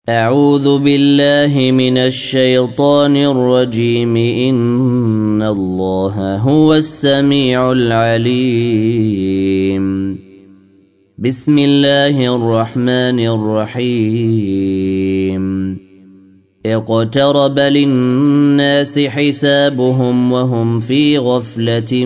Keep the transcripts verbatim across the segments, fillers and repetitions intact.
أعوذ بالله من الشيطان الرجيم. إن الله هو السميع العليم. بسم الله الرحمن الرحيم. اقترب للناس حسابهم وهم في غفلة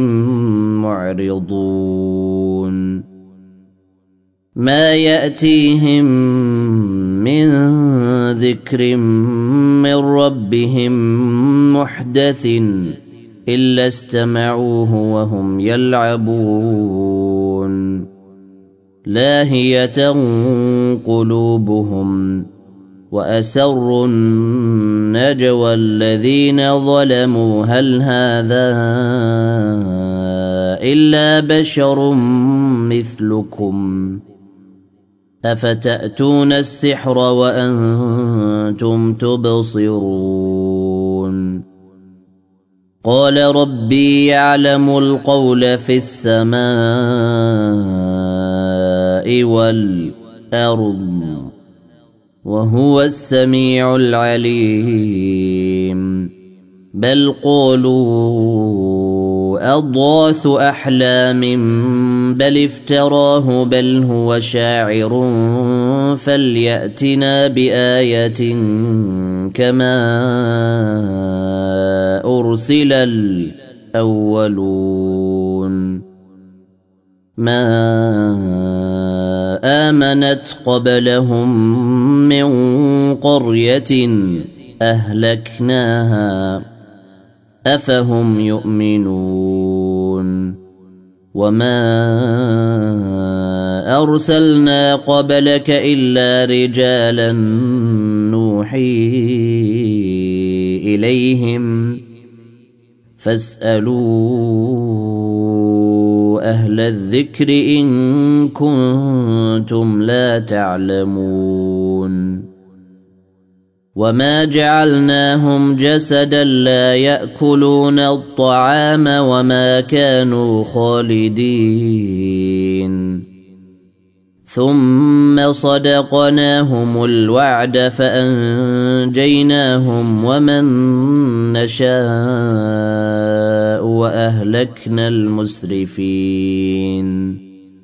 معرضون. ما يأتيهم من ذكر من ربهم محدث إلا استمعوه وهم يلعبون. لاهية قلوبهم وأسروا النجوى الذين ظلموا هل هذا إلا بشر مثلكم أفتأتون السحر وأنتم تبصرون. قال ربي يعلم القول في السماء والأرض وهو السميع العليم. بل قولوا أضغاث أحلام بل افتراه بل هو شاعر فليأتنا بآية كما أرسل الأولون. ما آمنت قبلهم من قرية أهلكناها أفهم يؤمنون. وما أرسلنا قبلك إلا رجالا نوحي إليهم فاسألوا أهل الذكر إن كنتم لا تعلمون. وما جعلناهم جسدا لا يأكلون الطعام وما كانوا خالدين. ثم صدقناهم الوعد فأنجيناهم ومن نشاء وأهلكنا المسرفين.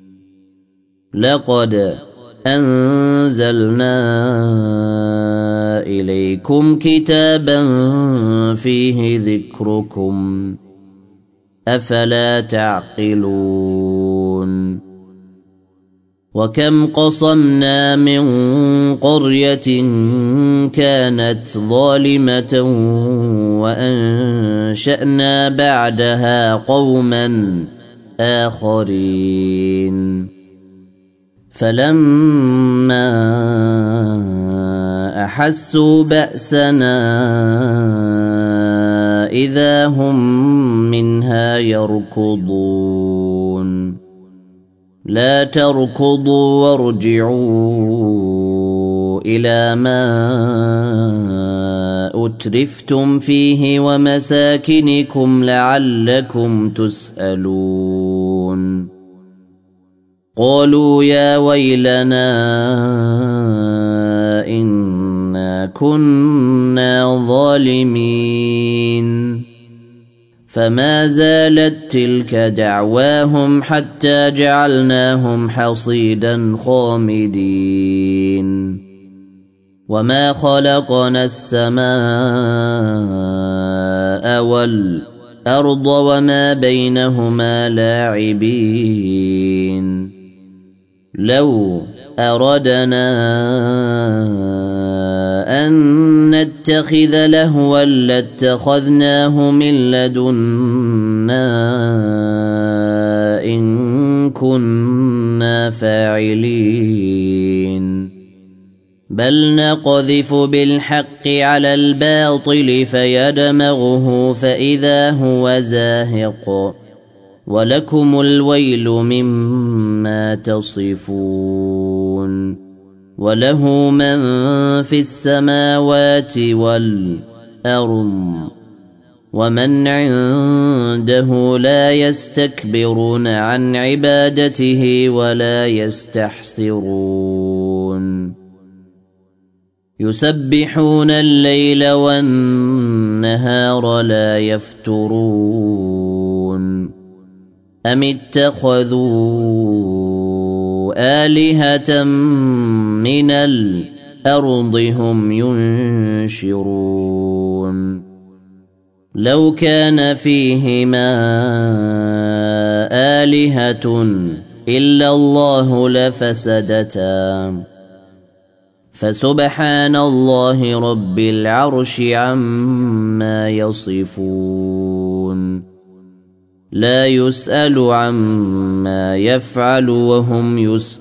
لقد أنزلنا إليكم كتابا فيه ذكركم أفلا تعقلون. وكم قصمنا من قرية كانت ظالمة وأنشأنا بعدها قوما آخرين. فلما أحسوا بأسنا إذا هم منها يركضون. لا تركضوا وارجعوا إلى ما أترفتم فيه ومساكنكم لعلكم تسألون. قالوا يا ويلنا إنا كنا ظالمين. فما زالت تلك دعواهم حتى جعلناهم حصيدا خامدين. وما خلقنا السماء والأرض وما بينهما لاعبين. لو أردنا أن نتخذ لهوا لاتخذناه من لدنا إن كنا فاعلين. بل نقذف بالحق على الباطل فيدمغه فإذا هو زاهق ولكم الويل مما تصفون. وله من في السماوات والأرض ومن عنده لا يستكبرون عن عبادته ولا يستحسرون. يسبحون الليل والنهار لا يفترون أم اتخذوا آلهة من الأرض هم ينشرون لو كان فيهما آلهة إلا الله لفسدتا فسبحان الله رب العرش عما يصفون لا يسأل عما يفعل وهم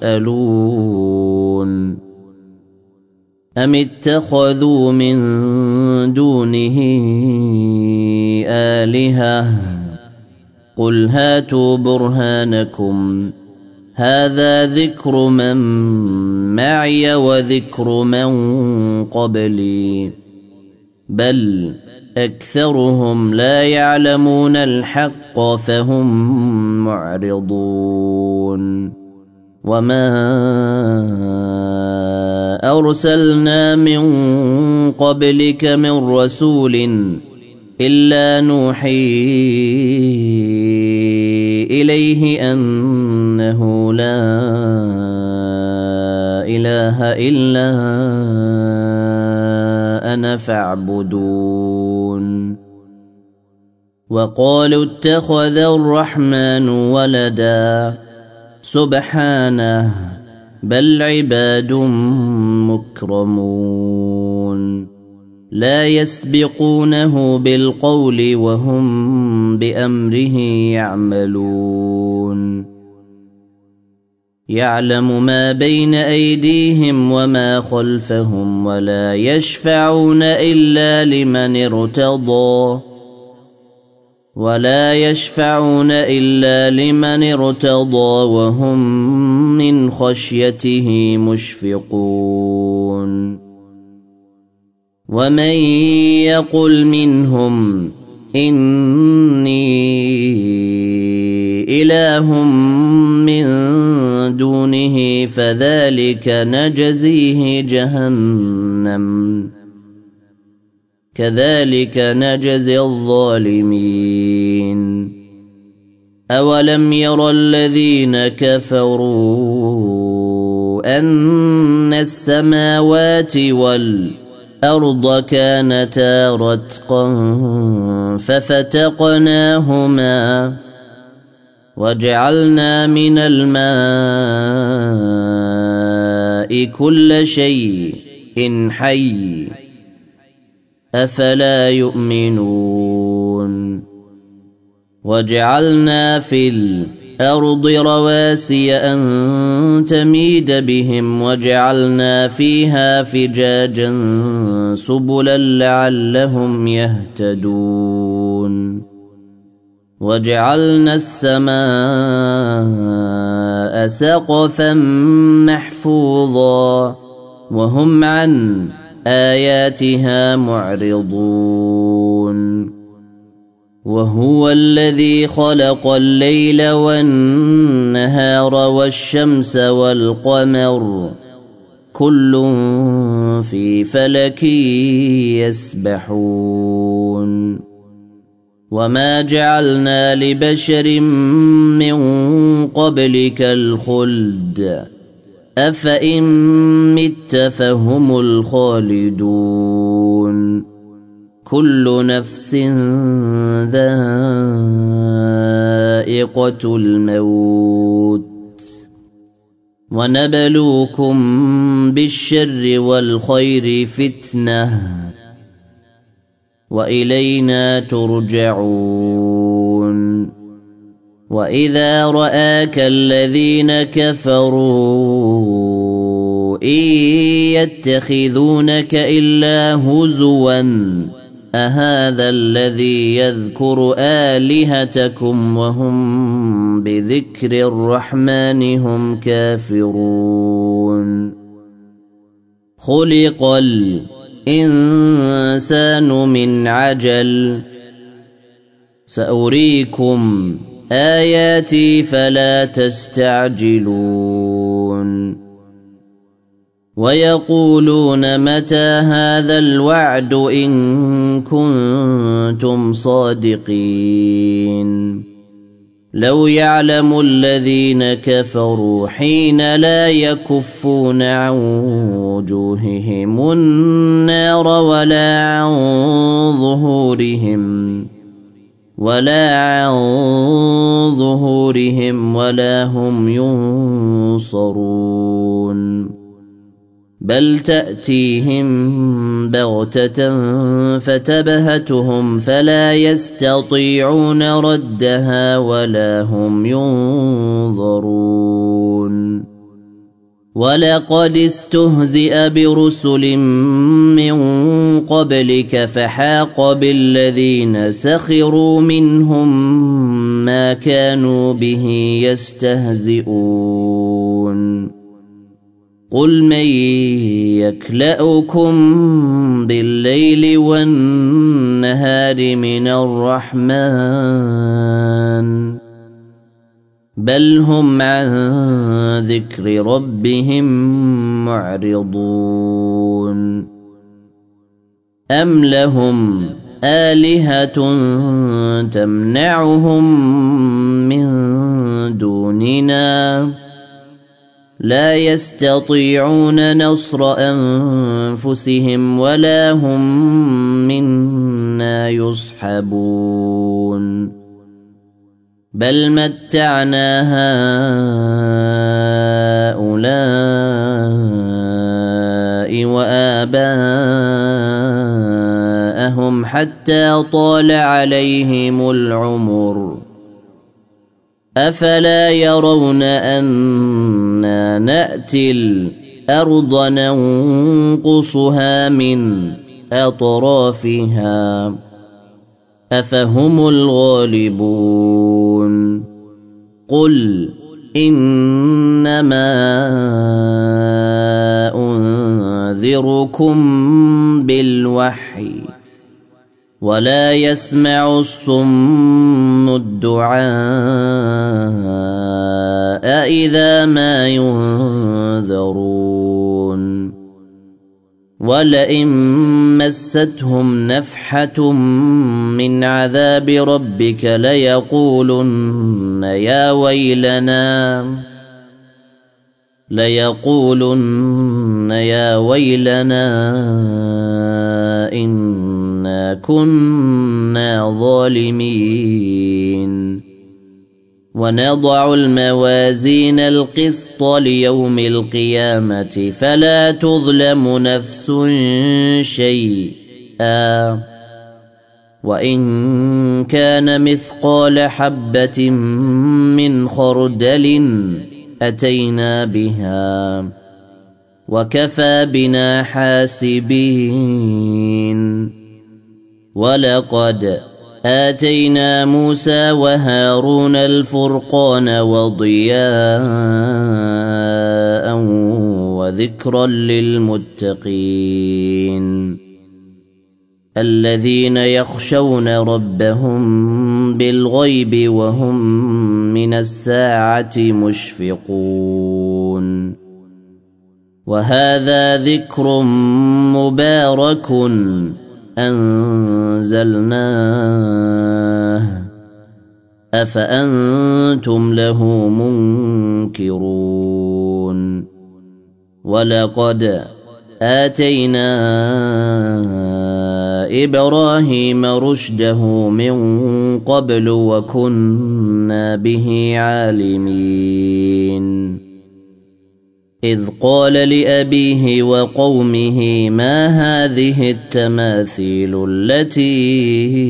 يسألون أم اتخذوا من دونه آلهة قل هاتوا برهانكم هذا ذكر من معي وذكر من قبلي بل أكثرهم لا يعلمون الحق فهم معرضون وما أرسلنا من قبلك من رسول إلا نوحي إليه أنه لا إله إلا أنا فاعبدون وقالوا اتخذ الرحمن ولدا سبحانه بل عباد مكرمون لا يسبقونه بالقول وهم بأمره يعملون يعلم ما بين أيديهم وما خلفهم ولا يشفعون إلا لمن ارتضى ولا يشفعون إلا لمن ارتضى وهم من خشيته مشفقون ومن يقل منهم إني إله من دونه فذلك نجزيه جهنم كذلك نجزي الظالمين أولم ير الذين كفروا أن السماوات والأرض كانتا رتقا ففتقناهما وجعلنا من الماء كل شيء حي أفلا يؤمنون وجعلنا في الأرض رواسي أن تميد بهم وجعلنا فيها فجاجا سبلا لعلهم يهتدون وجعلنا السماء سقفا محفوظا وهم عن آياتها معرضون وهو الذي خلق الليل والنهار والشمس والقمر كل في فلك يسبحون وما جعلنا لبشر من قبلك الخلد أفإن مت فهم الخالدون كل نفس ذائقة الموت ونبلوكم بالشر والخير فتنة وإلينا ترجعون وإذا رآك الذين كفروا إن يتخذونك إلا هزوا أهذا الذي يذكر آلهتكم وهم بذكر الرحمن هم كافرون خلق الإنسان من عجل سأريكم آياتي فلا تستعجلون ويقولون متى هذا الوعد إن كنتم صادقين لو يعلم الذين كفروا حين لا يكفون عن وجوههم النار ولا عن ظهورهم ولا عن ظهورهم ولا هم ينصرون بل تأتيهم بغتة فتبهتهم فلا يستطيعون ردها ولا هم ينظرون ولقد استهزئ برسل من قبلك فحاق بالذين سخروا منهم ما كانوا به يستهزئون قل من يكلأكم بالليل والنهار من الرحمن بل هم عن ذكر ربهم معرضون أم لهم آلهة تمنعهم من دوننا لا يستطيعون نصر أنفسهم ولا هم منا يصحبون بل متعنا هؤلاء وآباءهم حتى طال عليهم العمر أفلا يرون أنا نأتي الأرض ننقصها من أطرافها أفهم الغالبون قل إنما أنذركم بالوحي ولا يسمع الصم الدعاء إذا ما ينذرون ولئن مستهم نفحة من عذاب ربك ليقولن يا ويلنا ليقولن يا ويلنا إنا كنا ظالمين ونضع الموازين القسط ليوم القيامة فلا تظلم نفس شيئا وإن كان مثقال حبة من خردل أتينا بها وكفى بنا حاسبين ولقد آتينا موسى وهارون الفرقان وضياء وذكرا للمتقين الذين يخشون ربهم بالغيب وهم من الساعة مشفقون وهذا ذكر مبارك أنزلناه أفأنتم له منكرون ولقد آتينا إبراهيم رشده من قبل وكنا به عالمين إذ قال لأبيه وقومه ما هذه التماثيل التي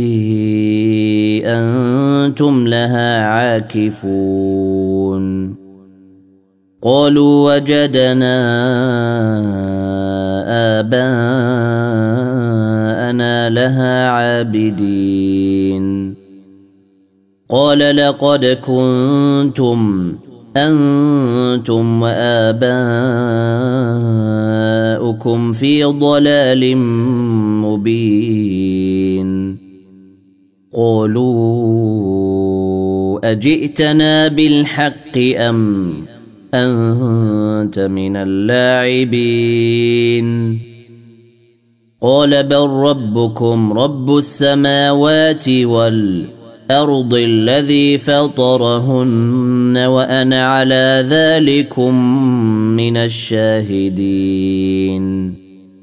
أنتم لها عاكفون قالوا وجدنا آباءنا لها عابدين قال لقد كنتم أنتم وآباؤكم في ضلال مبين قالوا أجئتنا بالحق أم أنت أنت من اللاعبين قال بل ربكم رب السماوات والأرض الذي فطرهن وأنا على ذلكم من الشاهدين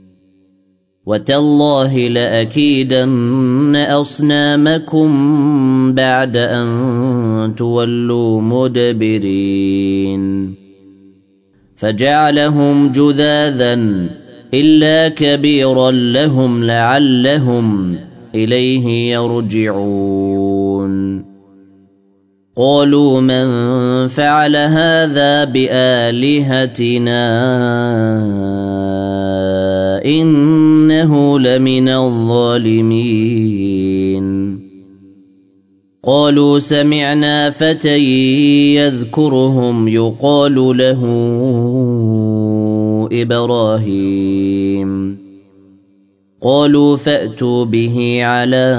وتالله لأكيدن أصنامكم بعد أن تولوا مدبرين فجعلهم جذاذا إلا كبيرا لهم لعلهم إليه يرجعون قالوا من فعل هذا بآلهتنا إنه لمن الظالمين قالوا سمعنا فتى يذكرهم يقال له إبراهيم قالوا فأتوا به على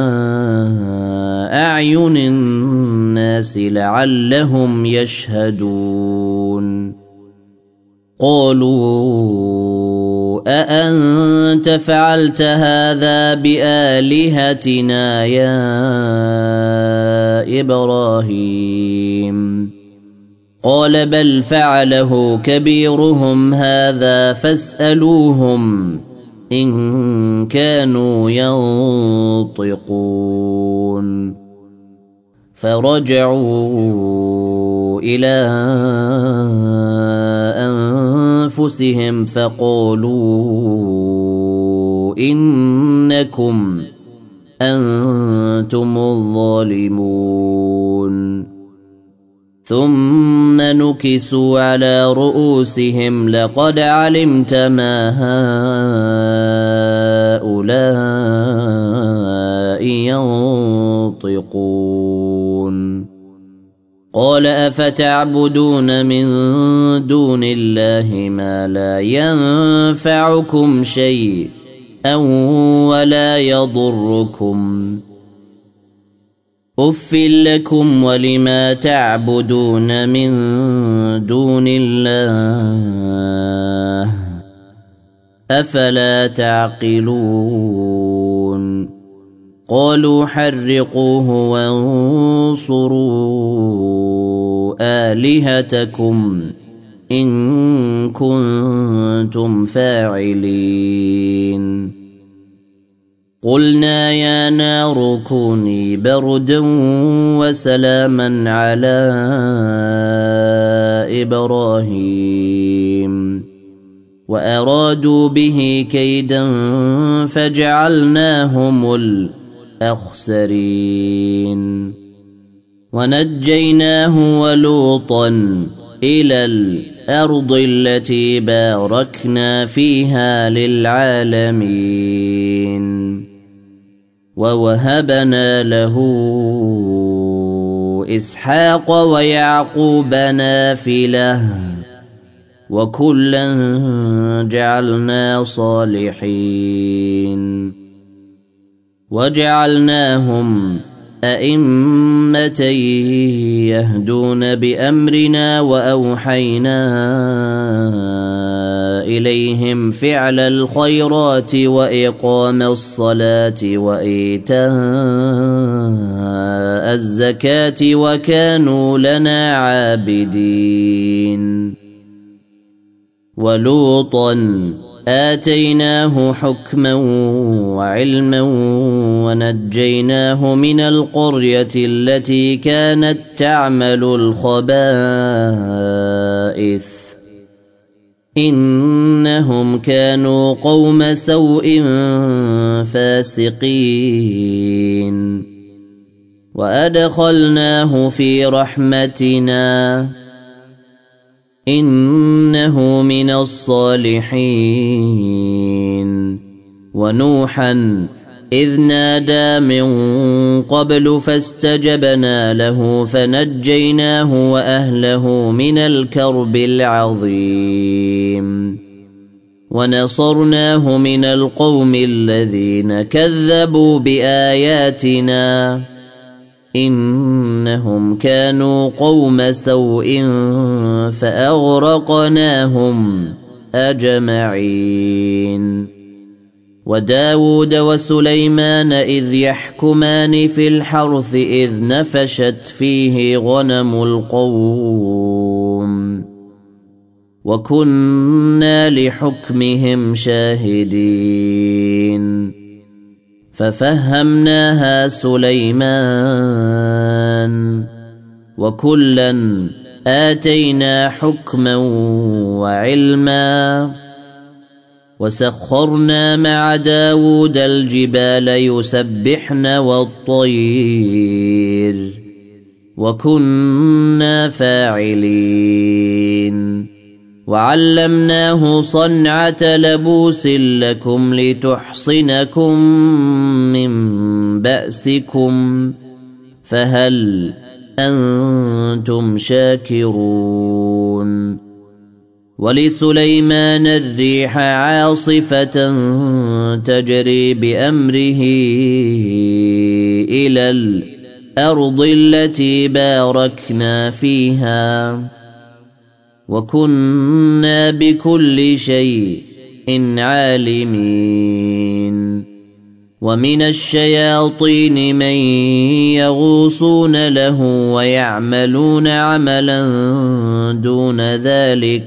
أعين الناس لعلهم يشهدون قالوا أأنت فعلت هذا بآلهتنا يا إبراهيم قال بل فعله كبيرهم هذا فاسألوهم إن كانوا ينطقون فرجعوا إلى أنفسهم فقالوا إنكم أنتم الظالمون ثم نكسوا على رؤوسهم لقد علمت ما هؤلاء ينطقون قال أفتعبدون من دون الله ما لا ينفعكم شيئا ولا يضركم أف لكم ولما تعبدون من دون الله أفلا تعقلون قالوا حرقوه وانصروا آلهتكم إن كنتم فاعلين قلنا يا نار كوني بردا وسلاما على إبراهيم وأرادوا به كيدا فجعلناهم الأخسرين ونجيناه ولوطا إلى الأرض التي باركنا فيها للعالمين ووهبنا له إسحاق ويعقوب نافلة وكلا جعلنا صالحين وجعلناهم أئمة يهدون بأمرنا وأوحينا إليهم فعل الخيرات وإقام الصلاة وإيتاء الزكاة وكانوا لنا عابدين ولوطا آتيناه حكما وعلما ونجيناه من القرية التي كانت تعمل الخبائث إنهم كانوا قوم سوء فاسقين وأدخلناه في رحمتنا إنه من الصالحين ونوحا إذ نادى من قبل فاستجبنا له فنجيناه وأهله من الكرب العظيم ونصرناه من القوم الذين كذبوا بآياتنا إنهم كانوا قوم سوء فأغرقناهم أجمعين. وداود وسليمان إذ يحكمان في الحرث إذ نفشت فيه غنم القوم وكنا لحكمهم شاهدين. ففهمناها سليمان وكلا آتينا حكما وعلما وسخرنا مع داود الجبال يسبحن والطير وكنا فاعلين. وعلمناه صنعة لبوس لكم لتحصنكم من بأسكم فهل أنتم شاكرون. ولسليمان الريح عاصفة تجري بأمره إلى الأرض التي باركنا فيها وكنا بكل شيء عالمين. ومن الشياطين من يغوصون له ويعملون عملا دون ذلك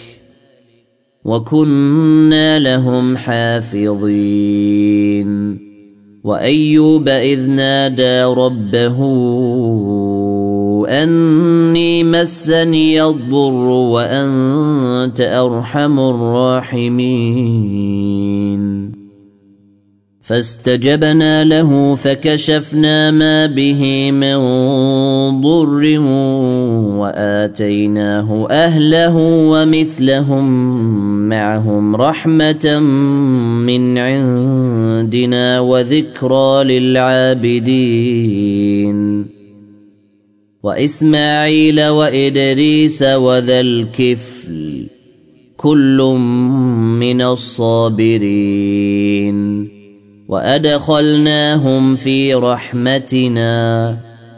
وكنا لهم حافظين. وأيوب إذ نادى ربه أني مسني الضر وأنت أرحم الراحمين. فاستجبنا له فكشفنا ما به من ضر وآتيناه أهله ومثلهم معهم رحمة من عندنا وذكرى للعابدين. وإسماعيل وإدريس وذا الكفل كل من الصابرين وأدخلناهم في رحمتنا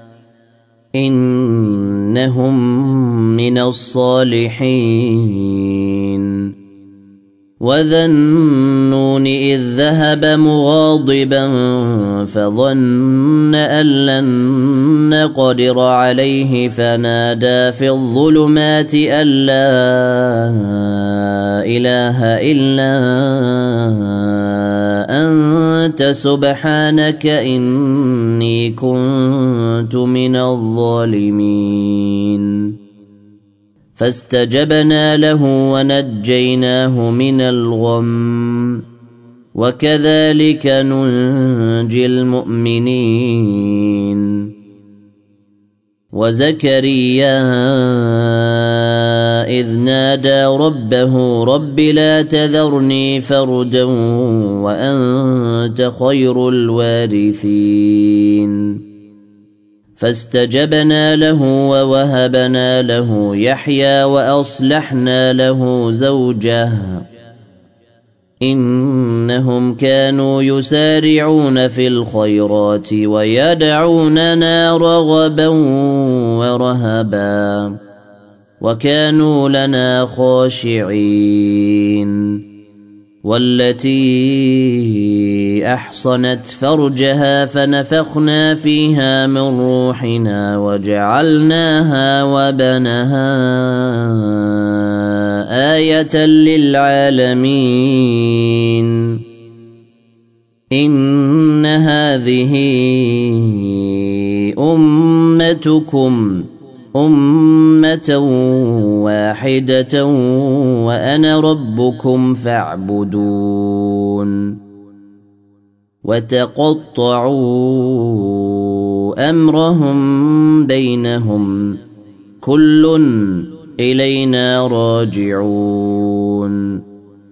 إنهم من الصالحين. وذا النون إذ ذهب مغاضبا فظن أن لن نقدر عليه فنادى في الظلمات أن لا إله إلا أنت سبحانك إني كنت من الظالمين. فاستجبنا له ونجيناه من الغم وكذلك ننجي المؤمنين. وزكريا إذ نادى ربه رب لا تذرني فردا وأنت خير الوارثين. فاستجبنا له ووهبنا له يحيى وأصلحنا له زوجه إنهم كانوا يسارعون في الخيرات ويدعوننا رغبا ورهبا وكانوا لنا خاشعين. والتي أحصنت فرجها فنفخنا فيها من روحنا وجعلناها وبنها آية للعالمين. إن هذه أمتكم أمة واحدة وأنا ربكم فاعبدون. وتقطعوا أمرهم بينهم كل إلينا راجعون.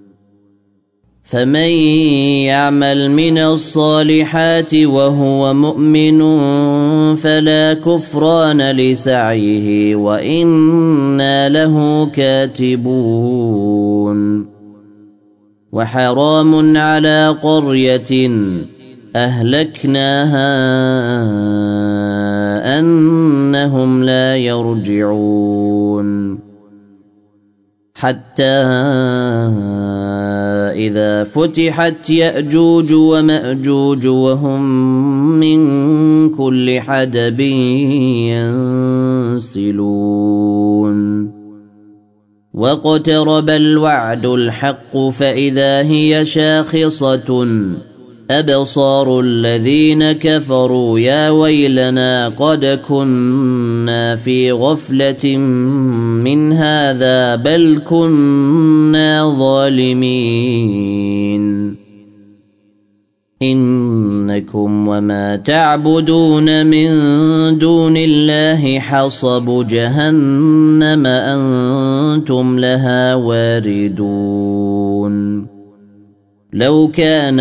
فمن يعمل من الصالحات وهو مؤمن فلا كفران لسعيه وإنا له كاتبون. وحرام على قرية أهلكناها أنهم لا يرجعون حتى إذا فتحت يأجوج ومأجوج وهم من كل حدب ينسلون واقترب الوعد الحق فإذا هي شاخصة أبصار الذين كفروا يا ويلنا قد كنا في غفلة من هذا بل كنا ظالمين إنكم وما تعبدون من دون الله حصب جهنم أنتم لها واردون لو كان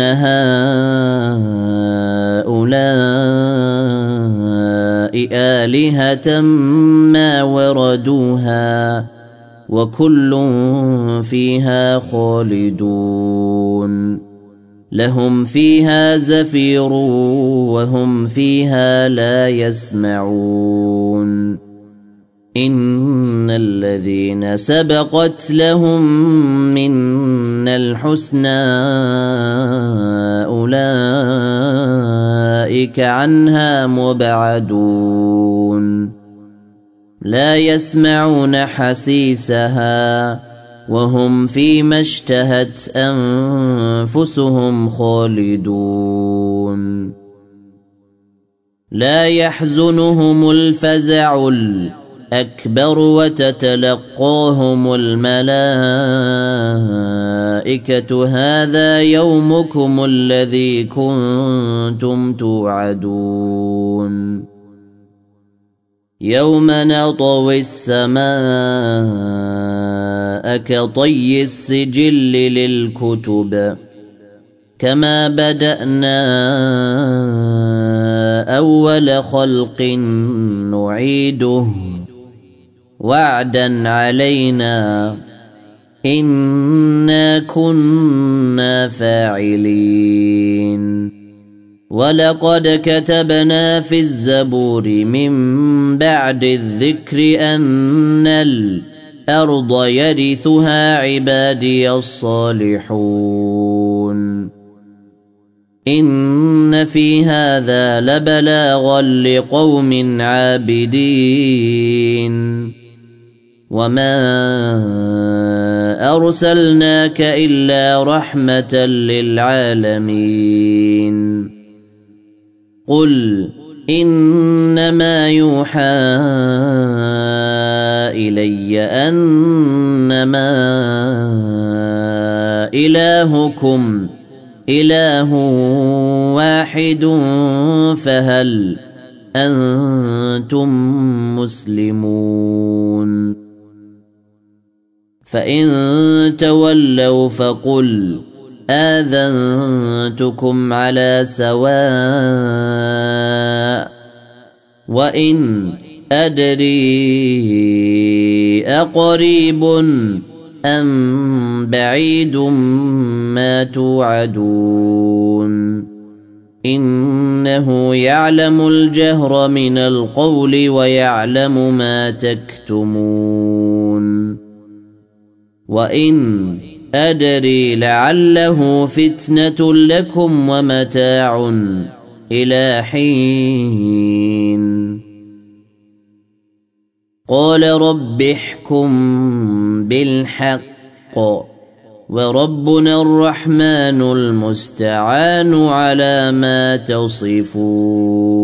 هؤلاء آلهة ما وردوها وكل فيها خالدون لهم فيها زفير وهم فيها لا يسمعون إن الذين سبقت لهم منا الحسنى أولئك عنها مبعدون لا يسمعون حسيسها وهم فيما اشتهت أنفسهم خالدون لا يحزنهم الفزع الأكبر وتتلقاهم الملائكة هذا يومكم الذي كنتم توعدون يوم نطوي السماء كطي السجل للكتب كما بدأنا أول خلق نعيده وعدا علينا إنا كنا فاعلين ولقد كتبنا في الزبور من بعد الذكر أن الأرض يرثها عبادي الصالحون إن في هذا لبلاغا لقوم عابدين وما أرسلناك إلا رحمة للعالمين قل إنما يوحى إلي أنما إلهكم إله واحد فهل أنتم مسلمون فإن تولوا فقل آذنتكم على سواء وإن أدري أقريب أم بعيد ما توعدون إنه يعلم الجهر من القول ويعلم ما تكتمون وإن أدري لعله فتنة لكم ومتاع إلى حين قال رب احكم بالحق وربنا الرحمن المستعان على ما تصفون